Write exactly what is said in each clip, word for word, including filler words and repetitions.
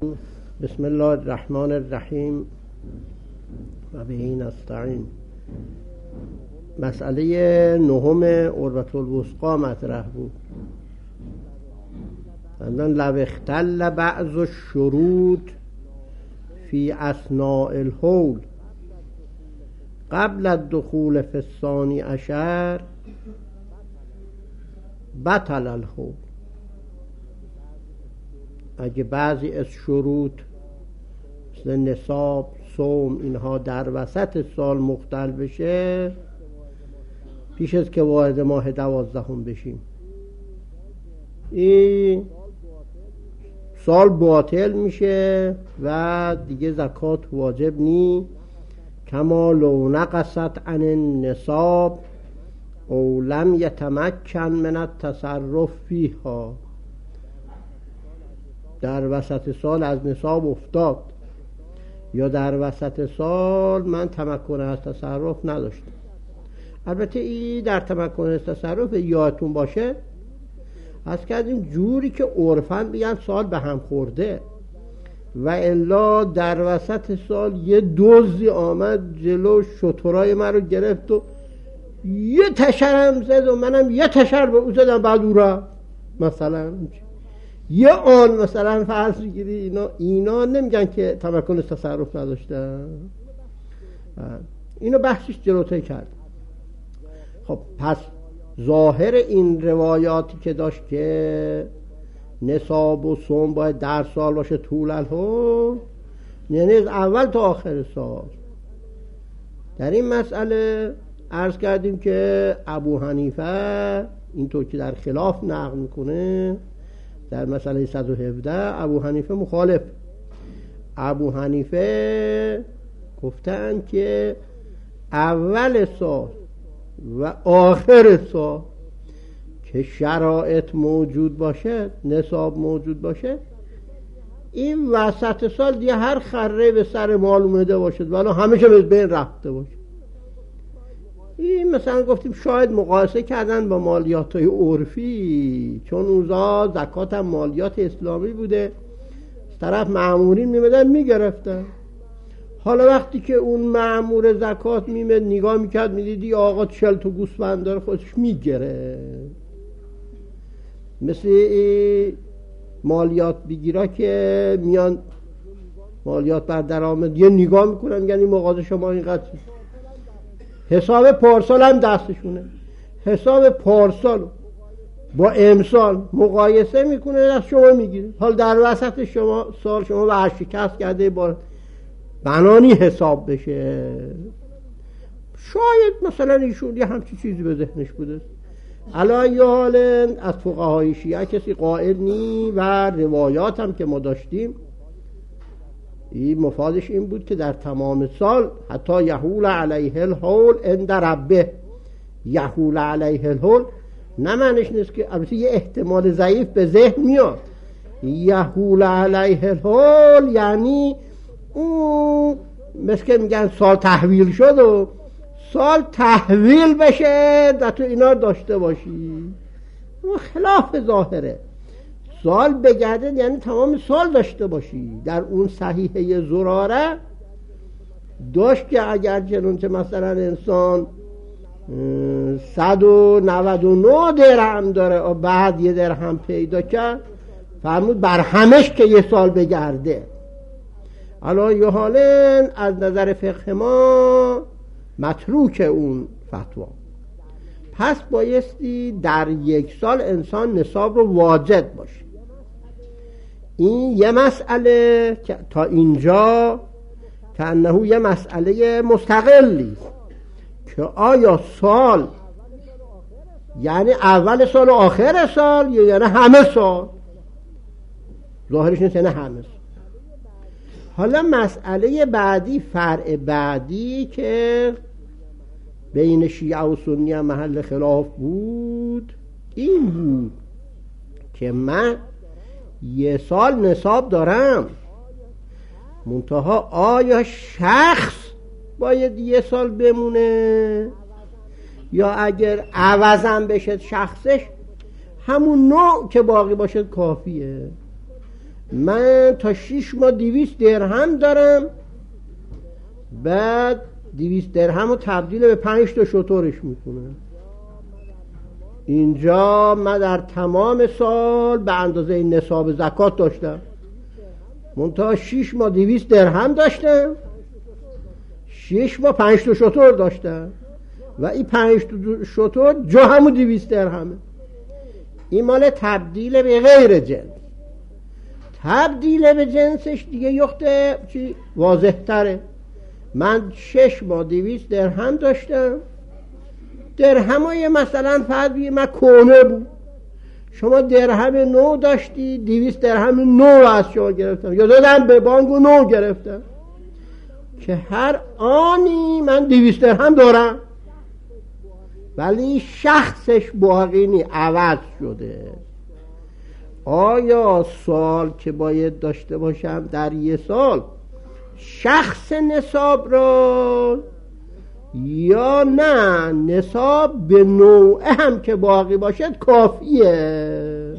بسم الله الرحمن الرحیم و به نستعین. مسئله نهم عروة الوثقی مطرح بود. لو اختل بعض الشروط فی اثناء الحول قبل الدخول فی الثانی عشر بطل الحول. اگه بعضی از شروط مثل نصاب، صوم، اینها در وسط سال مختل بشه، پیش از که واحد ماه دوازدهم بشیم، این سال باطل میشه و دیگه زکات واجب نی. کما لو نقصت عن النصاب او لم یتمکن من التصرف فیها. در وسط سال از نصاب افتاد یا در وسط سال من تمکن از تصرف نداشتم. البته این در تمکن از تصرف یادتون باشه از کردیم جوری که عرفاً بگن سال به هم خورده و الا در وسط سال یه دزدی آمد جلو شترای من رو گرفت و یه تشرم زد و منم یه تشر به او زدم، بعد او را مثلا یه آن مثلا فرض بگیری، اینا اینا نمیگن که تمکن از تصرف نداشتن. اینو بحثش جلوتر کرد. خب پس ظاهر این روایاتی که داشت که نصاب و صوم باید در سال باشه طول الحول، یعنی از اول تا آخر سال. در این مسئله عرض کردیم که ابو حنیفه اینطور که در خلاف نقل میکنه در مسئله صد و هفده ابو حنیفه مخالف. ابو حنیفه گفتن که اول سال و آخر سال که شرایط موجود باشه، نصاب موجود باشه، این وسط سال دیگه هر خره به سر مال اومده باشد ولی همیشه به بین رفته باشه. این مثلا گفتیم شاید مقایسه کردن با مالیات های عرفی، چون اوزا زکات هم مالیات اسلامی بوده، از طرف مأمورین میمدن میگرفتن. حالا وقتی که اون مأمور زکات میمد نگاه میکرد میدیدی آقا چل تا گوسفند داره خودش میگره. مثل مالیات بگیرا که میان مالیات بر درآمد یه نگاه میکنن یعنی مغازه شما اینقدر، حساب پارسال هم دستشونه، حساب پارسال با امسال مقایسه میکنه از شما میگیره. حال در وسط شما سال شما ورشکست کرده با بنانی حساب بشه. شاید مثلا ایشون یه همچی چیزی به ذهنش بوده. علی حال از فقهای شیعه کسی قائل نی و روایات هم که ما داشتیم این مفادش این بود که در تمام سال حتی یحول علیه الحول عند ربه. یحول علیه الحول نه معنیش نیست که، البته یه احتمال ضعیف به ذهن میاد. یحول علیه الحول یعنی اون مثل که میگن سال تحویل شد و سال تحویل بشه در تو اینا داشته باشی. خلاف ظاهره. سال بگرده یعنی تمام سال داشته باشی. در اون صحیحه زراره داشت که اگر چنانچه مثلا انسان صد و نود و نه درهم داره و بعد یه درهم پیدا کرد، فرمود بر همش که یه سال بگرده. علی یه حالن از نظر فقه ما متروک اون فتوا. پس بایستی در یک سال انسان نصاب رو واجد باشه. این یه مسئله که تا اینجا که انه یه مسئله مستقلی که آیا سال یعنی اول سال و آخر سال یا یعنی همه سال. ظاهرش نیست یعنی همه سال. حالا مسئله بعدی، فرع بعدی که بین شیعه و سنی محل خلاف بود این بود که من یه سال نصاب دارم، منتها آیا شخص باید یه سال بمونه یا اگر عوضم بشه شخصش همون نوع که باقی باشه کافیه. من تا شیش ماه دویست درهم دارم، بعد دویست درهم رو تبدیل به پنج تا شترش میکنم. اینجا من در تمام سال به اندازه نصاب زکات داشتم، منتها شیش ماه دویست درهم داشتم، شیش ماه پنج تا شتر داشتم و این پنج تا شتر جا همون دویست درهمه. این مال تبدیل به غیر جنس. تبدیل به جنسش دیگه یخته چی واضح تره. من شش ماه دویست درهم داشتم، درهمای مثلا فرض من کونه بود، شما درهم نو داشتی، دویست درهم نو از شما گرفتم یا دادم به بانک و نو گرفتم که هر آنی من دویست درهم دارم، ولی شخصش باقی نی، عوض شده. آیا سال که باید داشته باشم در یه سال شخص نصاب را یا نه نصاب به نوعه هم که باقی باشد کافیه؟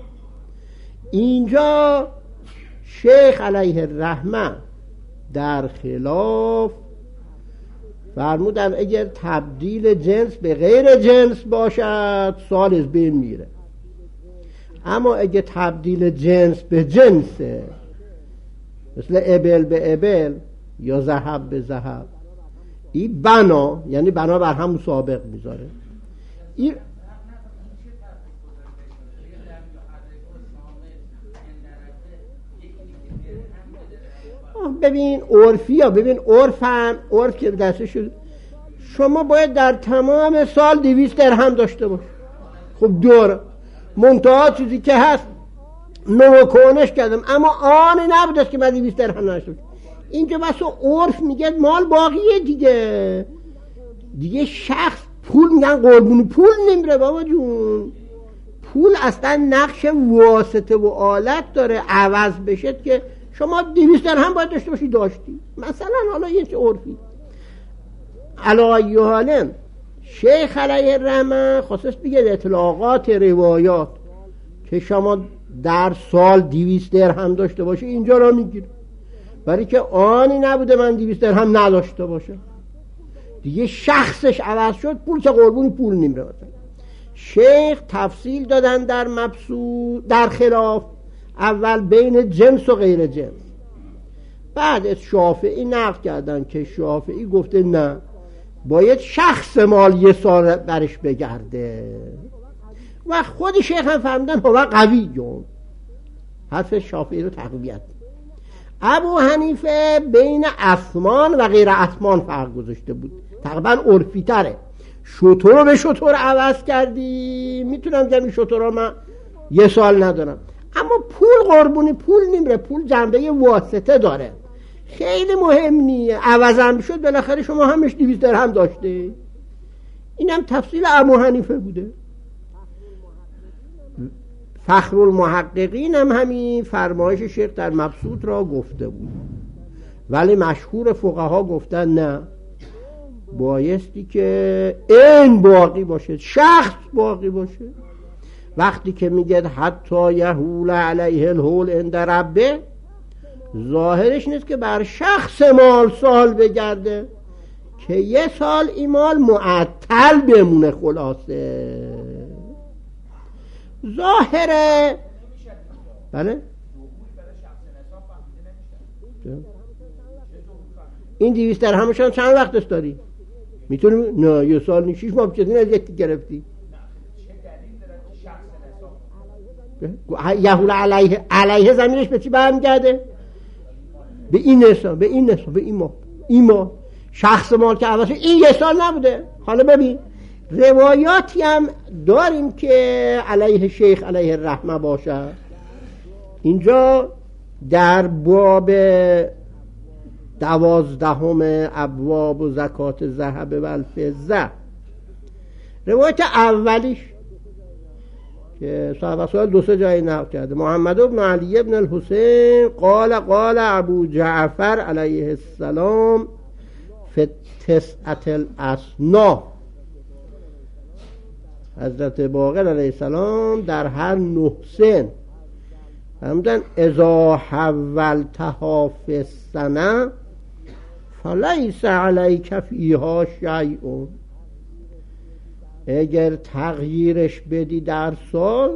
اینجا شیخ علیه الرحمه در خلاف فرمودن اگر تبدیل جنس به غیر جنس باشد سال از بین میره، اما اگه تبدیل جنس به جنسه مثل ابل به ابل یا ذهب به ذهب، این بنا یعنی بنا بر همون سابق میذاره. این ببین عرفی ها، ببین عرف هم عرف که دستش شما باید در تمام سال دویست درهم داشته باش. خب دور منتها چیزی که هست نو کنش کردم، اما آن نبود است که من دویست درهم داشته باشم. اینجا بس عرف میگه مال باقیه دیگه، دیگه شخص پول میگن قربون پول نمیره بابا جون. پول اصلا نقش واسطه و آلت داره، عوض بشه که شما دویست درهم باید داشته باشی، داشتی مثلا. حالا یه چه عرفی علی حالم شیخ علیه الرحمه خواست بگه اطلاقات روایات که شما در سال دویست درهم داشته باشی اینجا را میگیره، برای که آنی نبوده من دویست درهم نداشته باشم، دیگه شخصش عوض شد، پول که قربون پول نمیره. مثلا شیخ تفصیل دادن در مبسوط در خلاف، اول بین جنس و غیر جنس، بعد از شافعی نقل کردن که شافعی گفته نه باید شخص مال یه سال برش بگرده و خود شیخ هم فهمیدن هوا قوی جون حرف شافعی رو تقویت. ابو حنیفه بین اثمان و غیر اثمان فرق گذاشته بود، تقریبا عرفی تره. شتر رو به شتر عوض کردی، میتونم جمعی شتر رو من یه سال ندارم، اما پول قربونی پول نمیره، پول جنبه واسطه داره، خیلی مهم نیه، عوضم شد بالاخره شما همش دویست درهم داشته. اینم تفصیل ابو حنیفه بوده. فخر المحققین هم همین فرمایش شیخ در مبسوط را گفته بود، ولی مشهور فقها گفتن نه، بایستی که این باقی باشه، شخص باقی باشه. وقتی که میگه حتی یهول علیه الحول عند ربه، ظاهرش نیست که بر شخص مال سال بگرده که یه سال این مال معطل بمونه. خلاصه ظاهره بله این دویست درهمشان چند وقت است داری؟ میتونی نه یه سال نیست، شیش ماه بچه از یکی گرفتی. یهول علیه علیه زمینش به چی برمیگرده؟ به این نسا به این نسا به این ماه این ماه شخص مال که عوض این یه سال نبوده. حالا ببین روایاتی هم داریم که علیه شیخ علیه الرحمه باشه. اینجا در باب دوازدهم ابواب و زکات ذهب و الفضه روایت اولیش که صاحب سوال دو سه جایی نقل کرده، محمد بن علی بن الحسین قال قال ابو جعفر علیه السلام فی تسعة الاسنا، حضرت باقر علیه السلام در هر نه سن همدن اذا حولتها فی السنه فلیس علیک فیها شیء، اگر تغییرش بدی در سال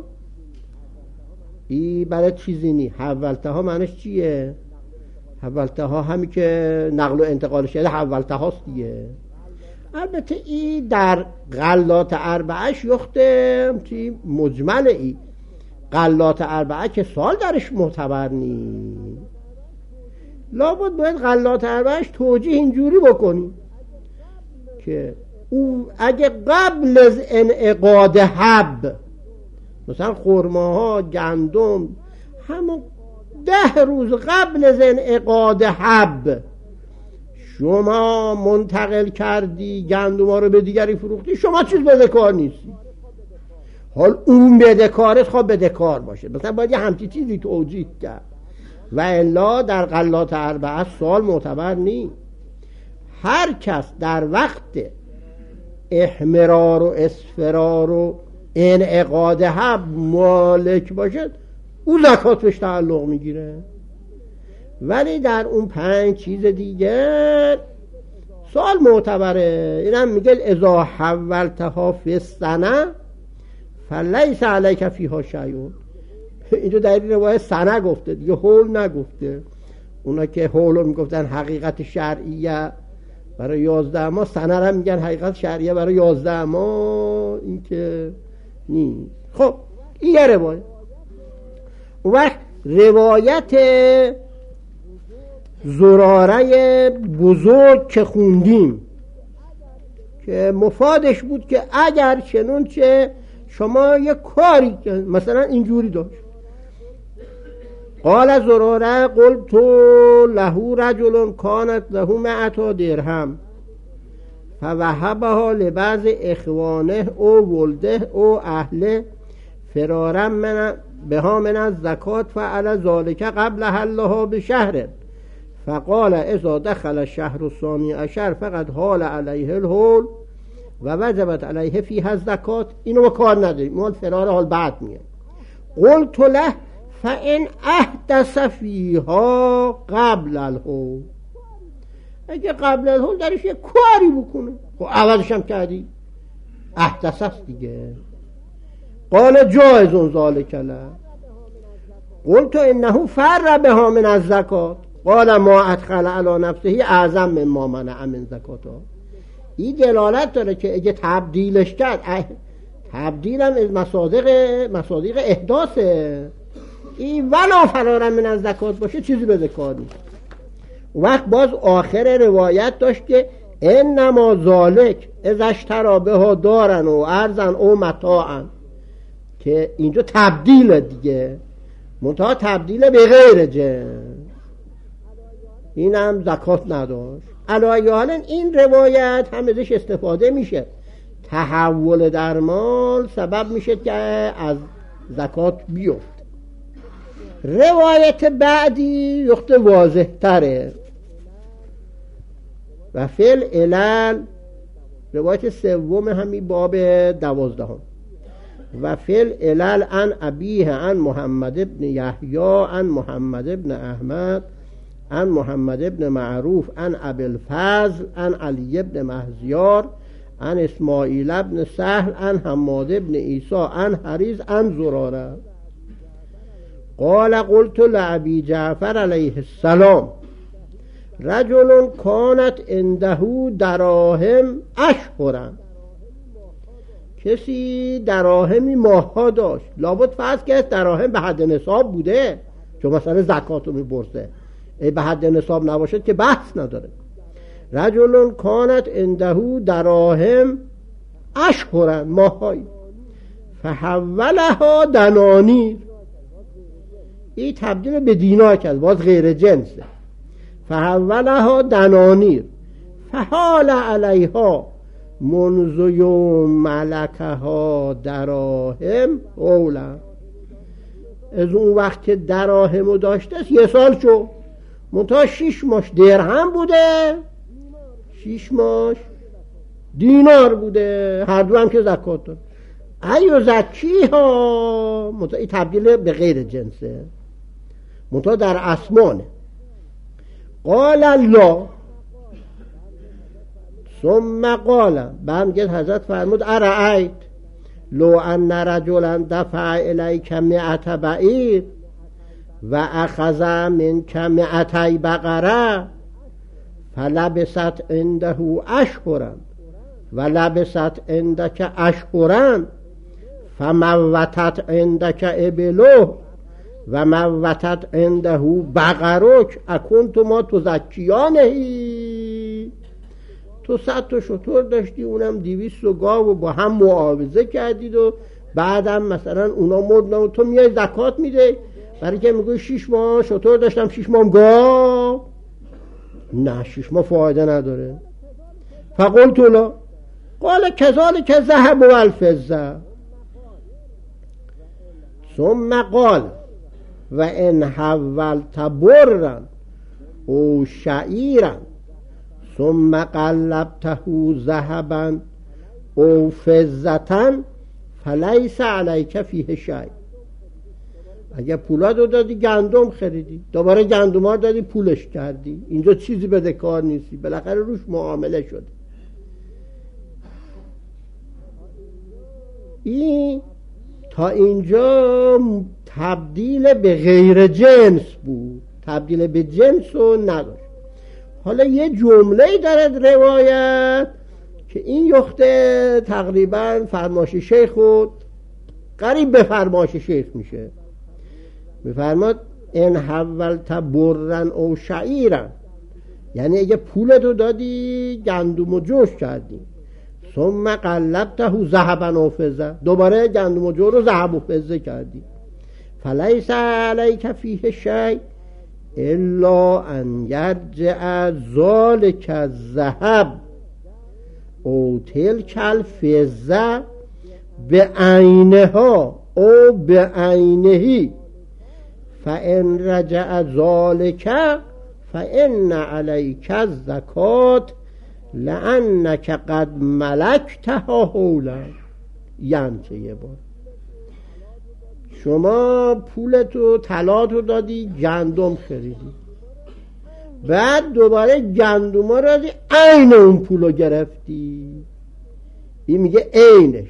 این برای چیزی نی. حولتها معنیش چیه؟ حولتها همین که نقل و انتقال شده حولتهاست دیگه. البته این در غلات اربعهش یخته مجمل، ای غلات اربعه که سال درش معتبر نی، لابد باید غلات اربعهش توجیه اینجوری بکنی که او اگه قبل از انعقاد حب، مثلا خرماها، گندم، همون ده روز قبل از انعقاد حب شما منتقل کردی گندما رو به دیگری فروختی، شما چیز بدهکار نیستی. حال اون بدهکارت خواه بدهکار باشه، مثلا باید یه همچی چیزی توجیه کرد، و الا در غلات اربعه سال معتبر نی. هر کس در وقت احمرار و اصفرار و انعقاد حب مالک باشد، او زکات بهش تعلق میگیره. ولی در اون پنج چیز دیگر سال معتبره. اینم میگه اذا حولتها فی السنه فلیس علیک فیها شیء. اینجا در این روایت سنه گفته دیگه، حول نگفته. اونا که حول رو میگفتن حقیقت شرعیه برای یازده ماه، سنه رو میگن حقیقت شرعیه برای یازده ماه، این که نیست. خب این یه روایت. اون وقت روایت زراره بزرگ که خوندیم که مفادش بود که اگر چنونچه شما یک کاری مثلا اینجوری داشت، قال زراره قلت له رجل کانت له مئة درهم فوهبها لبعض اخوانه او ولده او اهله فرارا من بها من الزکات فعل ذلك قبل حلها بشهر فقال اذا دخل الشهر الثاني عشر فقد حال علیه الحول و وجبت علیه فیها الزکات. اینو ما کار نداریم، ما فرار حال بعد میگه. قلت له فان احدث فیها قبل الحول، اگه قبل الحول درش یک کاری بکنه خب عوضش هم کردی، احدث است دیگه. قال جایز ذلك له. قلت انه فر بها من الزکات قال ما ادخل علی نفسه اعظم مما منع من زکاتها. این دلالت داره که اگه تبدیلش کرد، تبدیل هم از مصادیق مصادیق احداثه، این ولا فرارا من از زکات باشه چیزی بده کار نیست. وقت باز آخر روایت داشت که انما ذالک اذا اشتری بها دارن و ارزن او متاعن، که اینجا تبدیل دیگه، منتها تبدیل به غیر جنس، این هم زکات نداشت. علی حال این روایت هم ازش استفاده میشه، تحول در مال سبب میشه که از زکات بیفت. روایت بعدی یخت واضح تره و فعل علل، روایت سوم همین باب دوازدهم. و فعل علل عن ابیه عن محمد ابن یحیی عن محمد ابن احمد عن محمد ابن معروف عن ابی الفضل عن علی ابن مهزیار عن اسماعیل ابن سهل عن حماد ابن عیسی عن حریز عن زراره قال قلت لابی جعفر علیه السلام رجل کانت عنده دراهم اشهرا، کسی دراهمی ماها داشت، لابد فرض که دراهم به حد نصاب بوده، چون مثلا زکات رو میبرسه، به حد نصاب نباشد که بحث نداره. رجل کانت عنده دراهم اشهرا ماهایی فحولها دنانیر، این تبدیل به دینار کرد، باز غیر جنسه. فحولها دنانیر فحال علیها منذ یوم ملکها دراهم اولا، از اون وقت که دراهمو داشته یه سال شو، منتها شیش ماش درهم بوده، شیش ماش دینار بوده، هر دو هم که زکات داد. ایو زکی ها، منتها این تبدیل به غیر جنسه. منتها در اسمانه. قال الله ثم قال، بعد حضرت فرمود ارأیت لو ان رجلا دفع الیک مئة بعیر و اخذ منک مئتي بقره فلبست عنده اشهرا و لبست عندك اشهرا فموتت عندك ابله و موتت عنده بقرک اکنت ما تزکیانهی. تو صد تا شتر داشتی، اونم دویست و گاو و با هم معاوضه کردید و بعدم مثلا اونا مردن و تو میای زکات میده، برای که میگوی شیش ماه شتر داشتم شیش ماه گاو. نه، شیش ماه فایده نداره. فقلت لا قال كذلك الذهب والفضة ثم قال و ان حولت برا او شعیرا ثم قلبته ذهبا او فضة فلیس علیک فیه شیء. اگه پولا رو دادی گندم خریدی، دوباره گندم ها دادی پولش کردی، اینجا چیزی بده کار نیستی، بالاخره روش معامله شده. این تا اینجا تبدیل به غیر جنس بود، تبدیل به جنس رو نداشت. حالا یه جمله دارد روایت که این یخته تقریبا فرماش شیخ خود قریب به فرماش شیخ میشه. میفرماد ان حولت برا او شعیرا، یعنی اگه پولتو دادی گندم و جوش کردی، ثم قلبته ذهبا و فضه، دوباره گندم و جو رو ذهب و فضه کردی، فلیس علیک فیه شیء الا ان یرجع ذلک الذهب او تلک الفضه بعینها او بعینه فان رجع ذلک فان علیک الزکاة لانک قد ملکتها حولا. یعنی که یه بار شما پولتو طلاتو دادی گندم خریدی، بعد دوباره گندم رو دادی عین اون پولو گرفتی، این میگه عینش،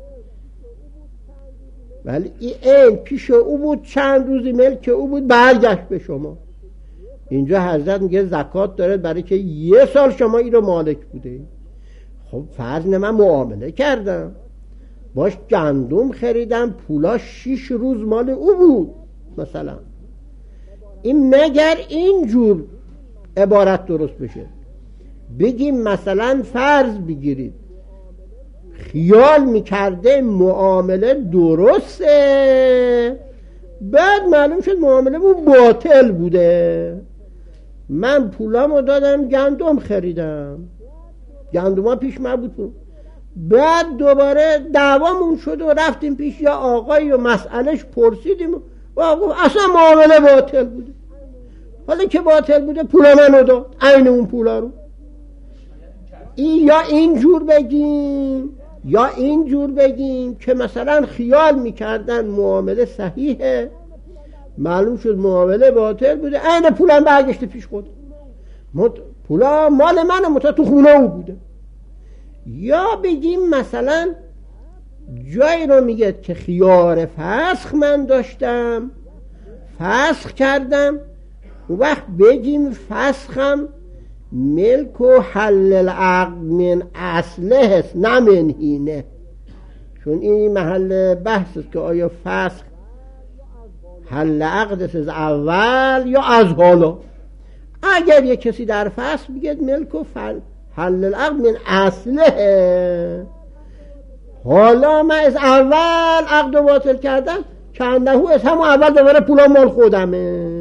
ولی این عین پیش او بود، چند روزی ملک او بود، برگشت به شما. اینجا حضرت میگه زکات داره برای که یه سال شما این رو مالک بوده. خب فرض من معامله کردم باش گندم خریدم، پولا شیش روز مال او بود مثلا، این مگر اینجور عبارت درست بشه بگیم مثلا فرض بگیرید خیال میکرده معامله درسته، بعد معلوم شد معامله بود باطل بوده، من پولامو دادم گندم خریدم، گندم ها پیش من بود، بعد دوباره دعوامون شد و رفتیم پیش یا آقایی و مسئلهش پرسیدیم و اصلا معامله باطل بوده. حالا که باطل بوده پولا منو داد، عین اون پولا رو. این یا اینجور بگیم یا اینجور بگیم که مثلا خیال میکردن معامله صحیحه، معلوم شد معامله باطل بوده، عین پولم برگشته پیش خود، پولا مال منه متا تو خونه او بوده. یا بگیم مثلا جایی رو میگه که خیار فسخ من داشتم، فسخ کردم، اون وقت بگیم فسخم ملک و حل العقد من اصله هست نه من هینه، چون این محل بحث است که آیا فسخ حل عقد است از اول یا از حالا. اگر یک کسی در فسخ بگید ملک و فل حل العقد من اصله، حالا من از اول عقد رو باطل کردم که انهو از همون اول دوباره پولا مال خودمه.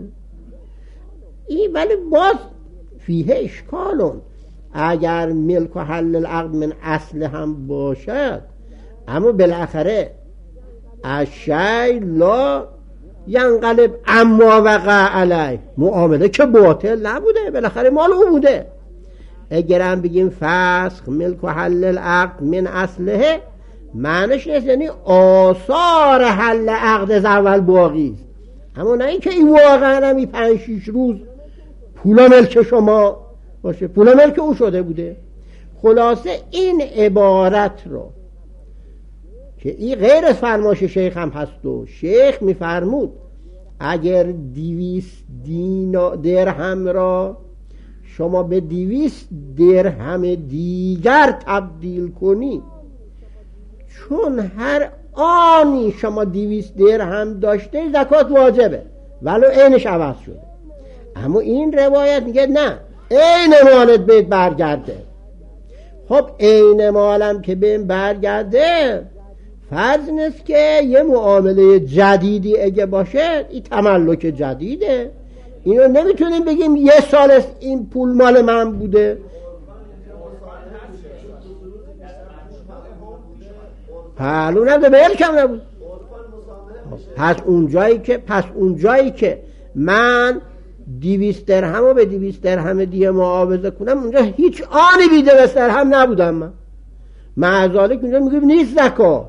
این ولی باز فیه اشکالون، اگر ملک و حل العقد من اصل هم باشد، اما بالاخره الشیء لا ینقلب اما وقع علیه، معامله که باطل نبوده، بالاخره مال او بوده. اگر هم بگیم فسخ ملک و حل العقد من اصله، معنیش نیست یعنی آثار حل عقد از اول باقی است، اما نه اینکه این واقعا هم این پنج شیش روز پولا ملک شما باشه، پولا ملک او شده بوده. خلاصه این عبارت رو که این غیر از فرمایش شیخ هم هست و شیخ میفرمود اگر دیویست دینا درهم را شما به دیویست درهم دیگر تبدیل کنی، چون هر آنی شما دیویست درهم داشته زکات واجبه ولو عینش عوض شده. اما این روایت میگه نه، عین مالت بهت برگرده. خب عین مالم که بهم برگرده فرض نیست که یه معامله جدیدی اگه باشه این تملک جدیده، اینو نمیتونیم بگیم یه سال است این پول مال من بوده. پهلو نبوده، ملکم نبود. پس اونجایی که پس اونجایی که من دیویست درهم و به دیویست درهم دیگه معاوضه کنم، اونجا هیچ آنی بیده به درهم نبودم من. معذالک اونجا میگم نیست زکات.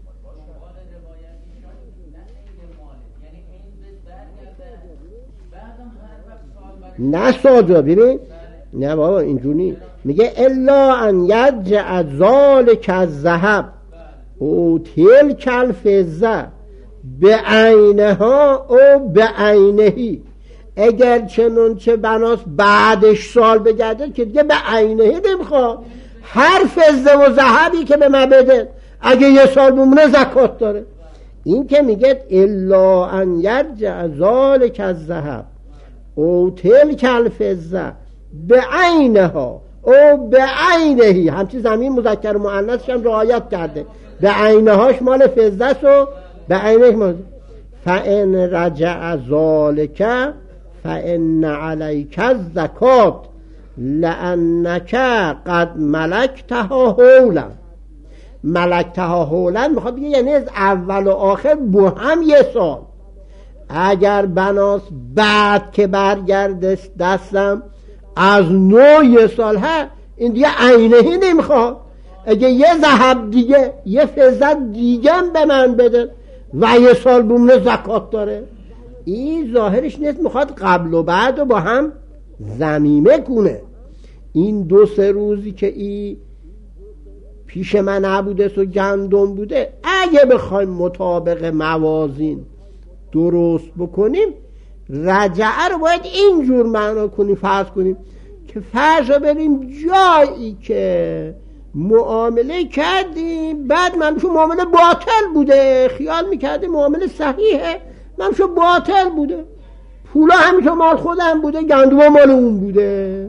نه ساجا ببین، نه بابا اینجوری میگه الا ان یرجع ذالک الذهب او تلک الفضه بعینها او بعینهی، اگر چنانچه بناس بعدش سال بگرده که دیگه به عینهی نمیخواد، هر فضه و ذهبی که به من بده اگه یه سال بمونه زکات داره. این که میگه الا ان یرجع ذالک الذهب او تلک الفضه بعینها او بعینهی، همچی زمین مذکر و مؤنثش هم رعایت کرده، بعینهاش مال فضه است و بعینهش مال. فان رجع ذالک فان علیک الزکات لانک قد ملکتها حولا. ملکتها حولا میخواد بگه یعنی از اول و آخر با هم یه سال. اگر بناس بعد که برگرده دستم از نو یه سال ها، این دیگه عینهی نمیخواد. اگه یه ذهب دیگه یه فضت دیگه به من بده و یه سال بمونه زکات داره. این ظاهرش نیست میخواد قبل و بعد رو با هم ضمیمه کنه. این دو سه روزی که این پیش من نبوده و گندم بوده، اگه بخوایم مطابق موازین درست بکنیم رجعه رو باید اینجور معنا کنیم. فرض کنیم که فرض رو بریم جایی که معامله کردیم، بعد من شو معامله باطل بوده، خیال میکردیم معامله صحیحه، من شو باطل بوده، پولا همیشه مال خودم بوده، گندم مال اون بوده.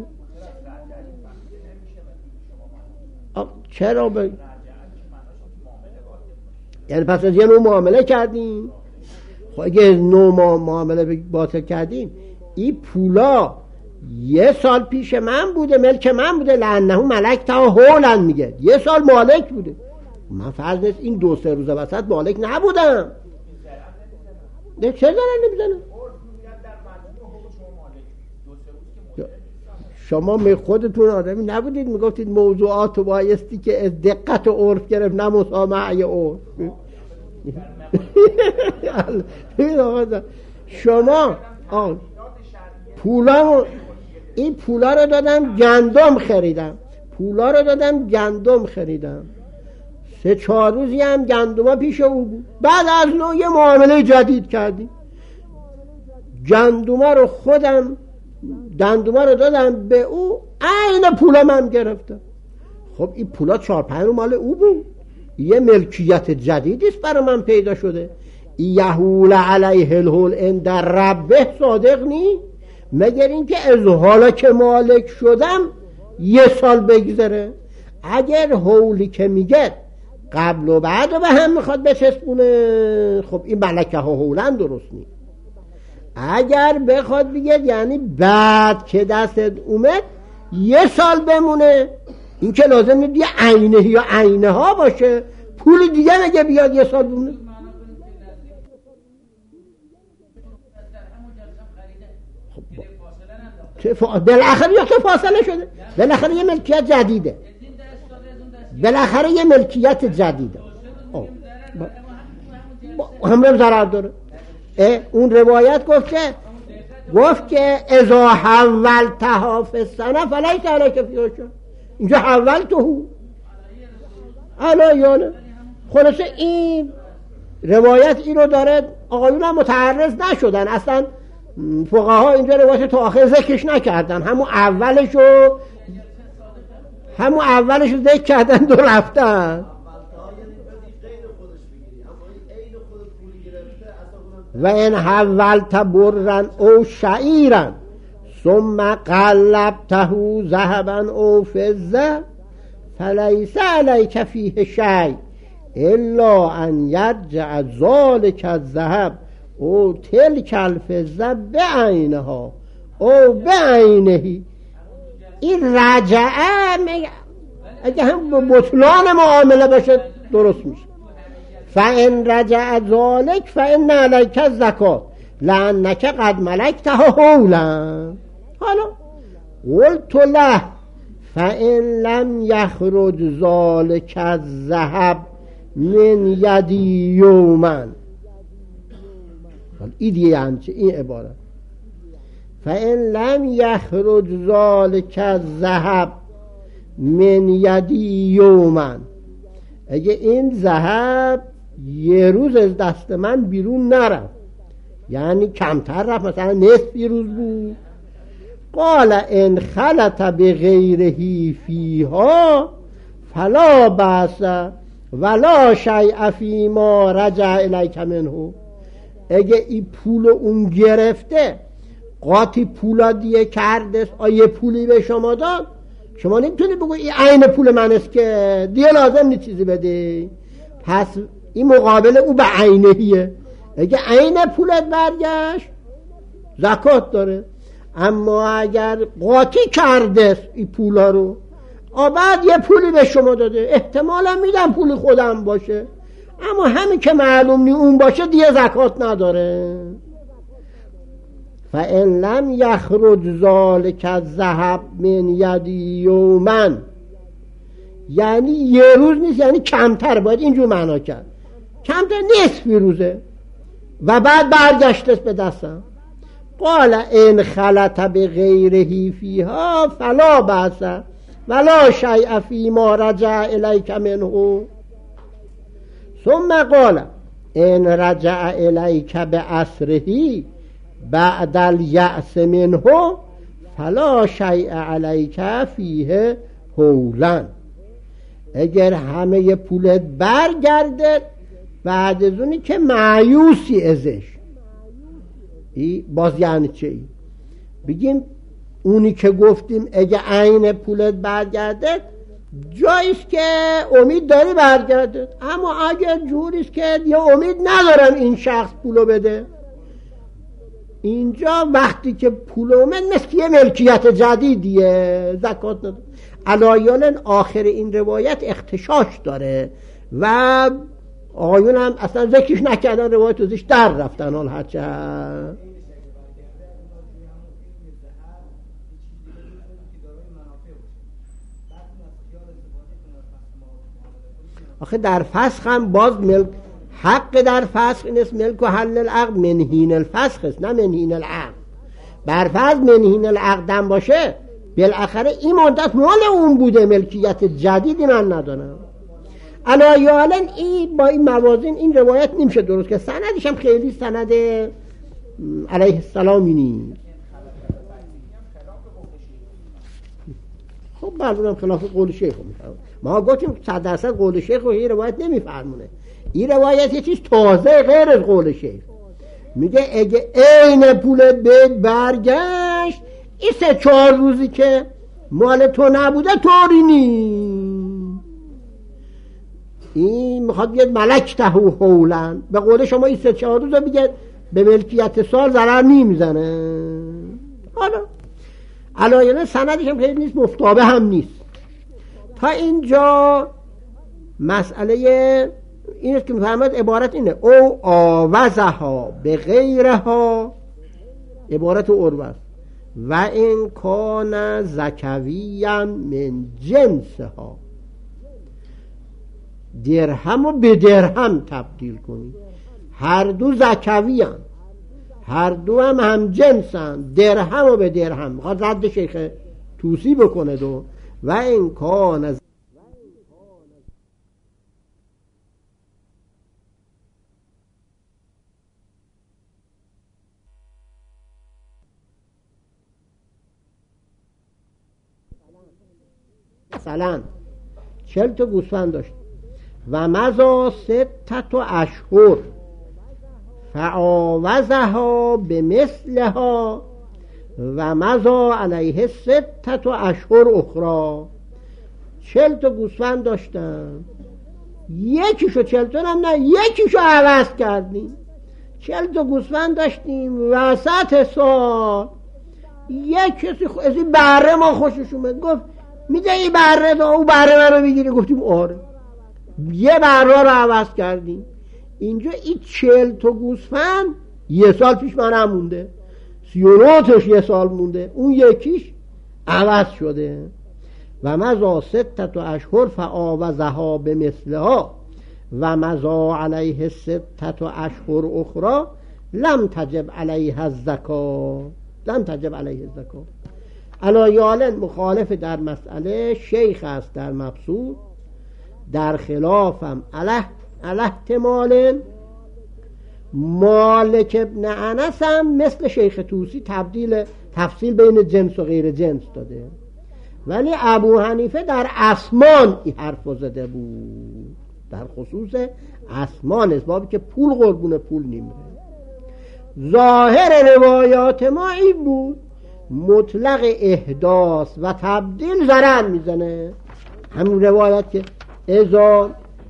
چرا ب... یعنی پس از یه نوع معامله کردیم. خب اگه نوع معامله باطل کردیم، این پولا یه سال پیش من بوده، ملک من بوده، لعنه ملک تا هولن میگه یه سال مالک بوده، من فرض نیست این دو سه روزه وسط مالک نبودم. ده چه زنن نمیزنم؟ شما می خودتون آدمی نبودید میگفتید موضوعات بایستی که از دقت و عرف گرفت، نه مسامعه عرف. شما پولا این پولا رو دادم گندم خریدم، پولا رو دادم گندم خریدم، سه چهار روزی هم گندما پیش او بود، بعد از نو یه معامله جدید کردیم، گندما رو خودم گندما رو دادم به او، عین پولا من گرفتم. خب این پولا چهار پنج مال او بود، یه ملکیت جدیدی است برای من پیدا شده. یحول علیه الحول عند ربه صادق نی، مگر اینکه از حالا که مالک شدم یه سال بگذره. اگر حولی که میگه قبل و بعد رو به هم میخواد بچسبونه، خب این ملکه ها حولن درست نی. اگر بخواد بگه یعنی بعد که دستت اومد یه سال بمونه، این که لازم نیست یه عینه یا عینه ها باشه، پول دیگه نگه بیاد یه سال بمونه. بالاخره یا چه فاصله شده، بالاخره یه ملکیت جدیده، بالاخره یه ملکیت جدیده، همه ضرر داره. اون روایت گفت که گفت که اذا حولتها فی السنه فلیس علیک فیها شیء، اینجا حولته علایانه. خلاصه این روایت این رو داره، آقایون هم متعرض نشدن، اصلا فقها اینجا روایت تا آخر ذکرش نکردن، همون اولشو همون اولشو ذکر کردن و رفتن. و این حولت برن او شعیرن ثم قلبته ذهبا او فضه فلیس علیک فیه شیء الا ان یرجع ذلک الذهب او تلک الفضه بعینها او بعینه. این رجعه اگه هم بطلان معامله باشه درست میشه. فان رجع ذلک فان علیک الزکات لانک قد ملکته حولا. حالا قلت له فان لم یخرج ذلک الذهب من یدی یوما. این دیگه همچه این عبارت فان لم یخرج ذلک الذهب من یدی یوما، اگه این ذهب یه روز از دست من بیرون نرفت، یعنی کمتر رفت، مثلا نصف روز بود. قال ان خلط بغیره فیها فلا بأس ولا شیء فیما رجع الیک منه. اگه این پول اون گرفته قاطی پولا دیگه کرده، آیه پولی به شما داد، شما نمیتونی بگو این عین پول من است که دیگه لازم نیست چیزی بده. پس این مقابل او به عینهیه. اگه عین پولت برگشت زکات داره، اما اگر قاطی کرده این پولا رو آ بعد یه پولی به شما داده، احتمالا میدم پول خودم باشه، اما همین که معلوم نی اون باشه دیگه زکات نداره. فَإِن لَمْ يَخْرُجْ ذَلِكَ الذَّهَبُ مِنْ یَدِی یَوْمًا، یعنی یه روز نیست، یعنی کمتر، باید اینجور معنا کرد، کمتر نصفی روزه و بعد برگشتست به دستم. قال ان خلط بغیره فیها فلا بأس ولا شیء فیما رجع الیک منه. ثم قال ان رجع الیک بعسره بعد الیأس منه فلا شیء علیک فیه حولا. اگر همه پولت برگرده بعد از اونی که مایوسی ازش، باز یعنی چه ای؟ بگیم اونی که گفتیم اگه عین پولت برگرده جاییست که امید داری برگرده، اما اگر جوریست که یه امید ندارم این شخص پولو بده، اینجا وقتی که پول اومد مثل یه ملکیت جدیدیه، زکات نداره. علایان آخر این روایت اختشاش داره و آقایون هم اصلا ذکرش نکردن، روایت ازش در رفتن. حال هرچه آخه در فسخ هم باز ملک حق در فسخ این اسم ملک و حل العقد منهین الفسخ است، نه منهین العقد. برفرض منهین العقد هم باشه بالاخره این مدت مال اون بوده، ملکیت جدیدی من ندارم. علایالا این با این موازین این روایت نمیشه درست که سندش هم خیلی سند علیه السلامی نیست. خب بعضی خلاف قول شیخ میفرمونه. ما گفتیم صد درصد قول شیخ رو این روایت نمیفرمونه. این روایت یه چیز تازه غیر از قول شیخ. میگه اگه عین پولت بهت برگشت این سه چهار روزی که مال تو نبوده طوری نیست. این میخواد بیاد ملک تهو حولن، به قول شما این سه چهار روز رو بگه به ملکیت سال ضرر نمیزنه. حالا علایانه سندش هم خیلی نیست، مفتابه هم نیست. تا اینجا مسئله این است که میفرماید عبارت اینه او آوزها به غیرها، عبارت عروت و این کان زکویا من جنسها، درهم و به درهم تبدیل کنید، هر دو زکوی هم هر دو هم هم جنسن، درهم و به درهم. میخواد رد شیخ طوسی بکنه دو و این کان از مثلا چل تا گوسفند داشت و مزا ستت و اشهر فعاوزها به مثلها و مزا علیه ستت و اشهر اخرى. چل تا گوسفند داشتن، یکیشو چل تا هم نه یکیشو عوض کردیم. چل تا گوسفند داشتیم وسط سال یک کسی خو... از این بره ما خوشش اومد، گفت میده این بره دا او بره من رو میگیری؟ گفتیم آره. یه بره رو عوض کردیم. اینجا این چل تا گوسفند یه سال پیش من هم مونده، سی و نه تاش یه سال مونده، اون یکیش عوض شده. و مزا ستت و اشهر فعاوزها به مثلها و مزا علیه ستت و اشهر اخرى لم تجب علیه الزکا لم تجب علیه الزکا. علایالن مخالف در مسئله شیخ است در مبسوط، در خلافم علیه علیه احتمال. مالک ابن انس هم مثل شیخ طوسی تبدیل تفصیل بین جنس و غیر جنس داده، ولی ابو حنیفه در اسمان این حرف زده بود، در خصوص اسمان، اسبابی که پول قربون پول نیمره. ظاهر روایات ما این بود مطلق احداث و تبدیل ضرر میزنه، همون روایت که ازا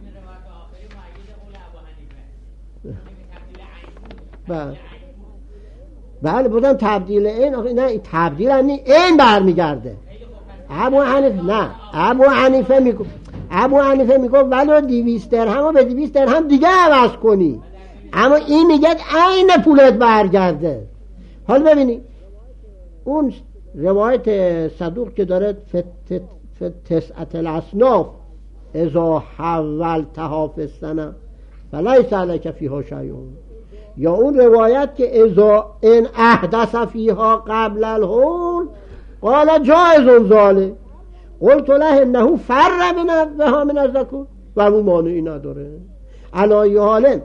بله بله بودم تبدیل این نه تبدیل نه این برمیگرده. ابو حنیفه نه ابو حنیفه میگه ابو حنیفه میگه ولو دویست درهم به دویست درهم دیگه عوض کنی، اما این میگه عین پولت برگرده. حالا ببینی اون روایت صدوق که داره تسعت الاصناف اذا حولتها فی السنه فلیس علیک فیها شیء، یا اون روایت که اذا ان احدث فیها قبل الحول قال جائز ذلك قلت له انه فر بها من الزکات و اون مانعی نداره. علی حال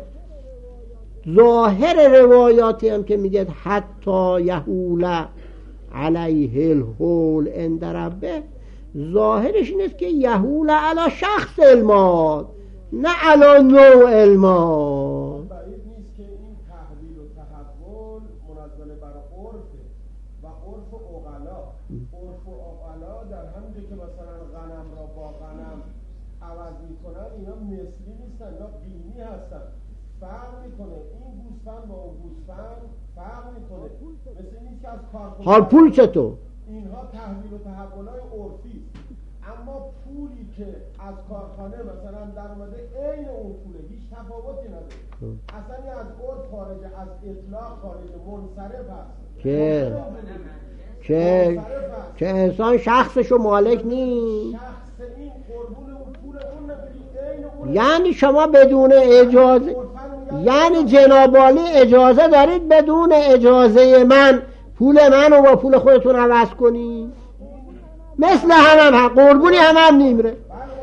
ظاهر روایاتی هم که میگه حتی یحول علیه الحول عند ربه، ظاهرش اینه که یحول علی شخص المال نه علی نوع المال. بعید نیست که این تحویل و تحول منزل بر عرفه و عرف عقلا عرف و عقلا در همینجا که مثلا غنم را با غنم عوض میکنن، اینا مثلی نیستن، اینا بینی هستن، فرق میکنه. این گوسفند با اون گوسفند فرق میکنه، مثل نیست که از کارخونه حال پول چطور؟ اینها تحویل و تحولای عرفی، اما پولی که از کارخانه مثلا در اومده عین اون پوله، هیچ تفاوتی نداره، اصلا از عرف خارج، از اطلاق خارج، منصرف هست که که که انسان شخصشو مالک نیست. شخص این قربون اون پول اون نبودی عین اون، یعنی شما بدون اجازه، یعنی جناب عالی اجازه دارید بدون اجازه من پول منو با پول خودتون عوض کنی؟ مثل هم هم قربونی هم هم نیمره.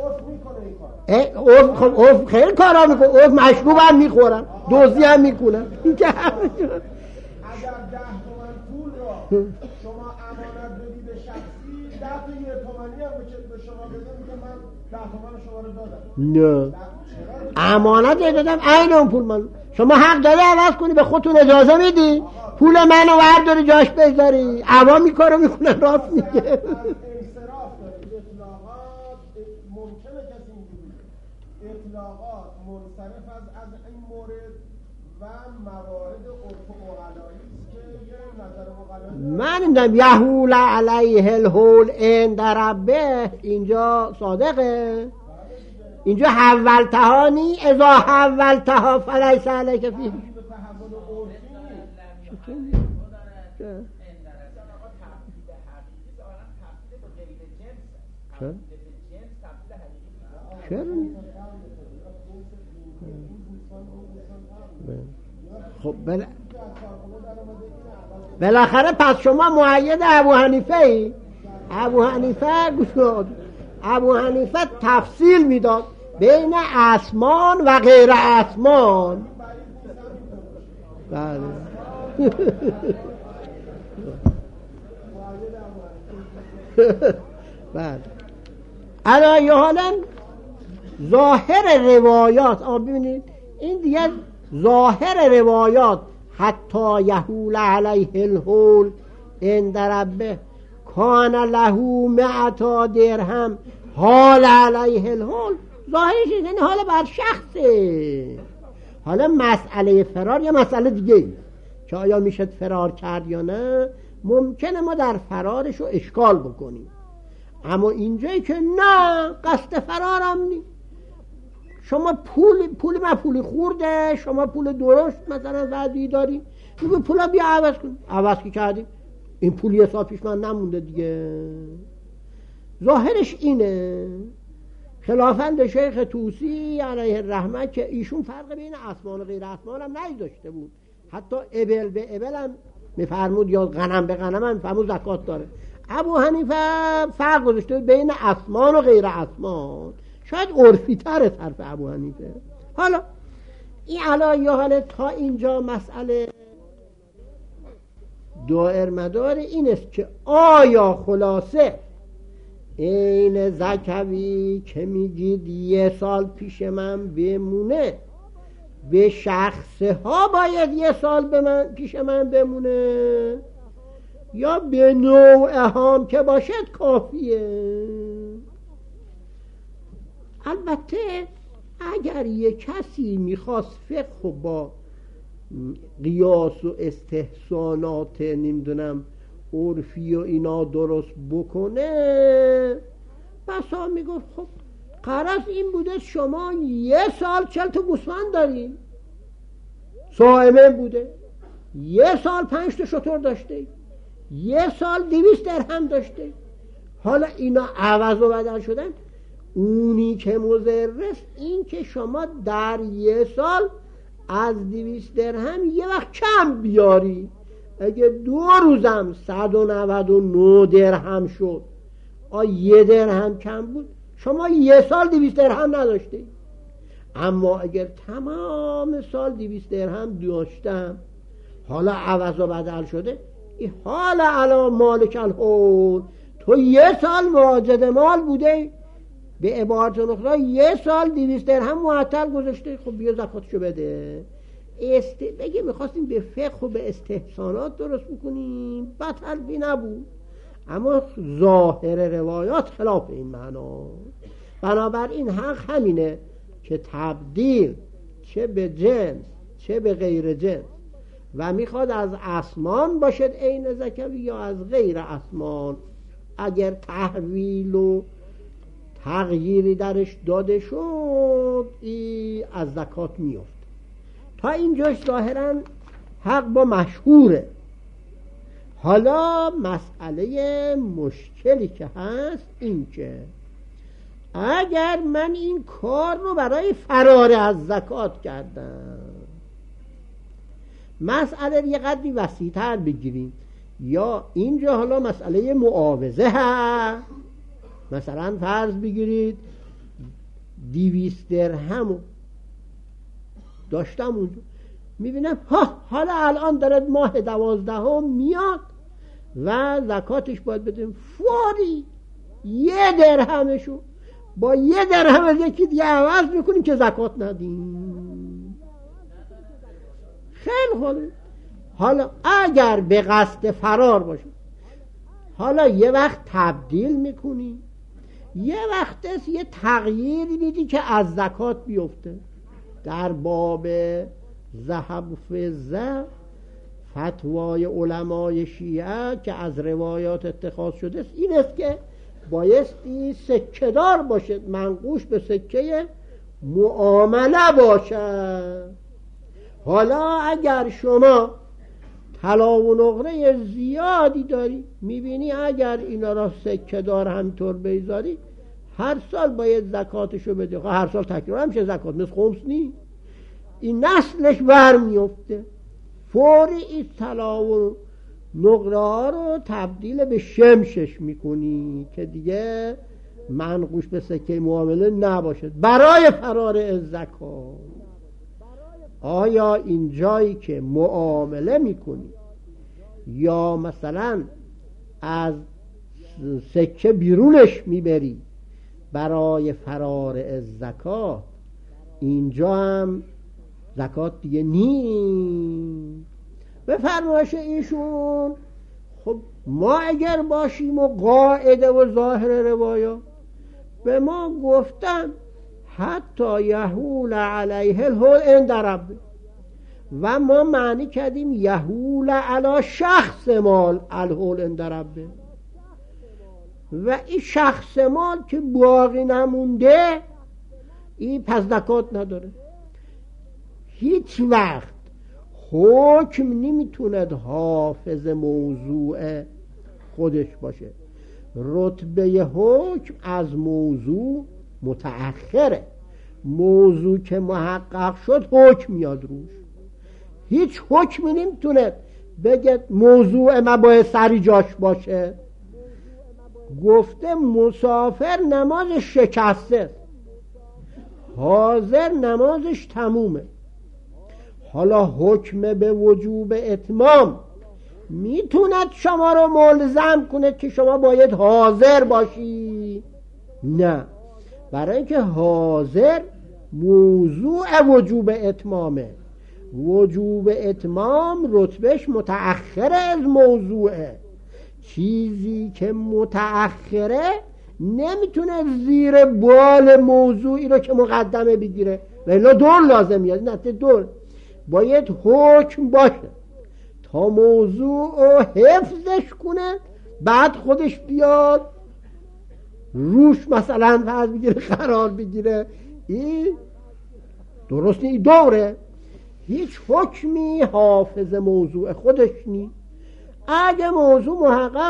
عرف خب عرف خیلی کارا میکنه، عرف مشروب هم میخورن، دزدی هم میکنن. اگر ده تومن پول را شما امانت بدی به شخصی، ده تا یه تومنی هم به شما بده، میگه من ده تومن شما رو دادم. نه امانت دادم عین اون پول من، شما حق داری عوض کنی، به خودتون اجازه میدی پول منو ورداری جاش بذاری. عوامی کارو میکنن، راست میگه. اطلاقات منصرف از از این مورد و موارد عرف و عقلایی است که یه نظر عقلایی من نمیدونم یحول علیه الحول عند ربه اینجا صادقه، اینجا حولتها نی اذا حولتها فلیس علیک فیه. چرا؟ چرا؟ خب بله بالاخره پس شما مؤید ابو حنیفه ای؟ ابو حنیفه گوش کن، ابو حنیفه تفصیل میداد بین اسمان و غیر اسمان. بله بله. علی حالا ظاهر روایات آ ببینید این دیگه ظاهر روایات حتی یحول علیه الحول عند ربه کان له مئتا درهم حال علیه الحول، ظاهرش یعنی حال بر شخصه. حالا مسئله فرار یا مسئله دیگه که آیا میشه فرار کرد یا نه، ممکنه ما در فرارش رو اشکال بکنیم، اما اینجایی که نه قصد فرارم نی، شما پول پول ما پول خورده، شما پول درشت مثلا وعدی داری، میگه پولا بیا عوض کن، عوض کی کردیم؟ این پول یه سال پیش من نمونده دیگه. ظاهرش اینه. خلافند شیخ طوسی علیه الرحمه که ایشون فرق بین اسمان و غیر اسمان هم نداشته بود، حتی ابل به ابل هم میفرمود یا غنم به غنم هم میفرمود زکات داره. ابو حنیفه فرق گذاشته بین اسمان و غیر اسمان، شاید عرفی تره طرف ابو حنیفه. حالا این علایه حالا تا اینجا مسئله دائر مدار این است که آیا خلاصه این زکوی که میگید یه سال پیش من بمونه به شخص ها باید یه سال به من پیش من بمونه یا به نوع هم که باشد کافیه؟ البته اگر یه کسی میخواست فقه با قیاس و استحسانات نمیدونم عرفی و اینا درست بکنه، بسا میگفت خب قرص این بوده شما یه سال چل تا گوسفند دارین، صائمه بوده، یه سال پنج تا شتر داشته، یه سال دویست درهم داشته، حالا اینا عوض و بدل شدن. اونی که مضرست این که شما در یه سال از دویست درهم یه وقت کم بیاری، اگه دو روزم صد و نود و نه درهم شد، آ یه درهم کم بود، شما یه سال دویست درهم نداشته. اما اگر تمام سال دویست درهم داشتم حالا عوض و بدل شده، این حال علا مالک الحول، تو یه سال واجد مال بوده، به عبارت اخرى یه سال دویست درهم معطل گذاشته، خب بیا زکاتشو بده. است... بگه میخواستیم به فقه و به استحسانات درست بکنیم، بطلبی نبود، اما ظاهر روایات خلاف این معنا. بنابراین حق همینه که تبدیل چه به جنس چه به غیر جنس و میخواد از اسمان باشد عین زکوی یا از غیر اسمان، اگر تحویل و تغییری درش داده شد ای از زکات میفت. تا اینجاش ظاهرا حق با مشهوره. حالا مسئله مشکلی که هست این که اگر من این کار رو برای فرار از زکات کردم، مسئله یه قدری وسیع‌تر بگیریم، یا اینجا حالا مسئله معاوضه هست. مثلا فرض بگیرید دویست درهم داشتم اونجا، میبینم ها حالا الان داره ماه دوازدهم میاد و زکاتش باید بدیم، فوری یه درهمشو با یه درهم یکی دیگه عوض میکنیم که زکات ندیم. خیلی خوبه. حالا اگر به قصد فرار باشه، حالا یه وقت تبدیل میکنی، یه وقت است یه تغییری میدی که از زکات بیفته. در باب ذهب و فضه فتوای علمای شیعه که از روایات اتخاذ شده است این است که بایستی سکه دار باشد، منقوش به سکه معامله باشد. حالا اگر شما طلا و نقره زیادی داری، میبینی اگر اینا را سکه دار همینطور بیزاری هر سال باید زکاتشو بده، هر سال تکرار میشه زکات، مثل خمس نی، این نسلش بر میفته. فوری این طلا و نقره ها رو تبدیل به شمشش میکنی که دیگه منقوش به سکه معامله نباشد برای فرار از زکات. آیا این جایی که معامله میکنی یا مثلا از سکه بیرونش میبری برای فرار از زکات، اینجا هم زکات دیگه نی؟ به فرمایش ایشون خب ما اگر باشیم و قاعده و ظاهر روایات به ما گفتن حتی یحول علیه الحول عند ربه، و ما معنی کردیم یحول علی شخص مال الحول عند ربه، و این شخص مال که باقی نمونده این پس زکات نداره. هیچ وقت حکم نمیتوند حافظ موضوع خودش باشه. رتبه حکم از موضوع متأخره. موضوع که محقق شد حکم میاد روش. هیچ حکمی نمیتونه بگه موضوع ما باید سری جاش باشه. گفته مسافر نمازش شکسته، حاضر نمازش تمومه. حالا حکم به وجوب اتمام میتوند شما رو ملزم کنه که شما باید حاضر باشی؟ نه، برای اینکه حاضر موضوع وجوب اتمامه. وجوب اتمام رتبهش متأخره از موضوعه. چیزی که متأخره نمیتونه زیر بال موضوعی رو که مقدمه بگیره، ولی دور لازم میاد. نه، دور باید حکم باشه تا موضوع رو حفظش کنه، بعد خودش بیاد روش مثلا فرض بگیره قرار بگیره. این درست نی، دوره. هیچ حکمی حافظ موضوع خودش نی. اگه موضوع محقق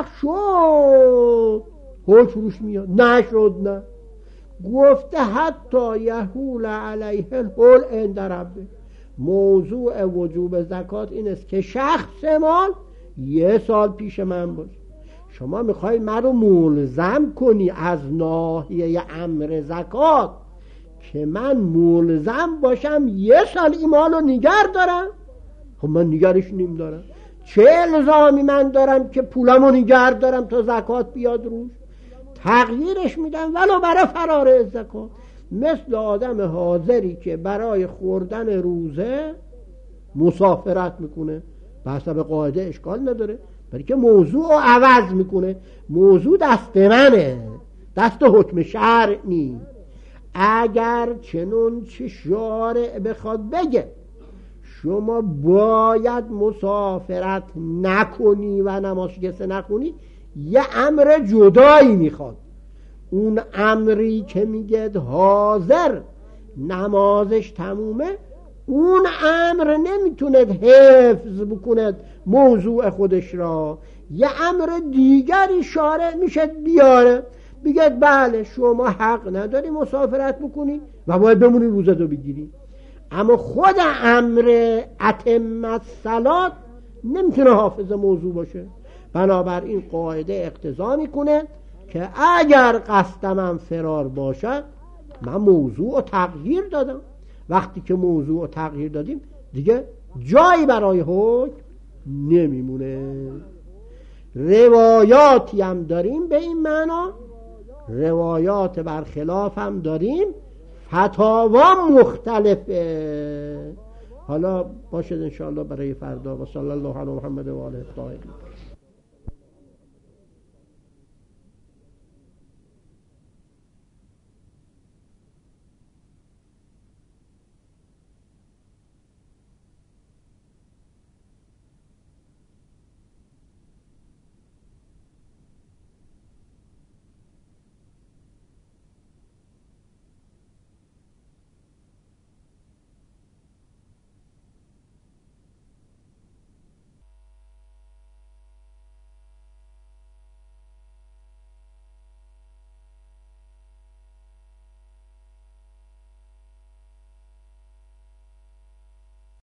شد حکم روش میاد، نشد نه. گفته حتی یحول علیه الحول عند ربه. موضوع وجوب زکات این است که شخص مال یه سال پیش من باشه. شما میخوای من رو ملزم کنی از ناحیه امر زکات که من ملزم باشم یه سال این مال رو نگر دارم؟ خب من نگرش نیم دارم. چه الزامی من دارم که پولمو نگر دارم تا زکات بیاد روش؟ تغییرش میدم ولو برای فرار از زکات. مثل آدم حاضری که برای خوردن روزه مسافرت میکنه، به حسب قاعده اشکال نداره، برای که موضوع رو عوض میکنه. موضوع دست منه، دست حکم شرع نی. اگر چنون چه شارع بخواد بگه شما باید مسافرت نکنی و نماز شکسته نکنی، یه امر جدایی میخواد. اون امری که میگه حاضر نمازش تمومه، اون امر نمیتونه حفظ بکنه موضوع خودش را. یه امر دیگری شارع میشه بیاره، بگه بله شما حق نداری مسافرت بکنی و باید بمونی روزه دو بگیری. اما خود امر اتم الصلات نمیتونه حافظ موضوع باشه. بنابراین قاعده اقتضا میکنه که اگر قصدم فرار باشد من موضوع رو تغییر دادم. وقتی که موضوع رو تغییر دادیم دیگه جایی برای حکم نمیمونه. روایاتی هم داریم به این معنا، روایات برخلاف هم داریم، فتاوا مختلفه. حالا باشد انشاءالله برای فردا. و صلی الله علی محمد و آله الطاهرین.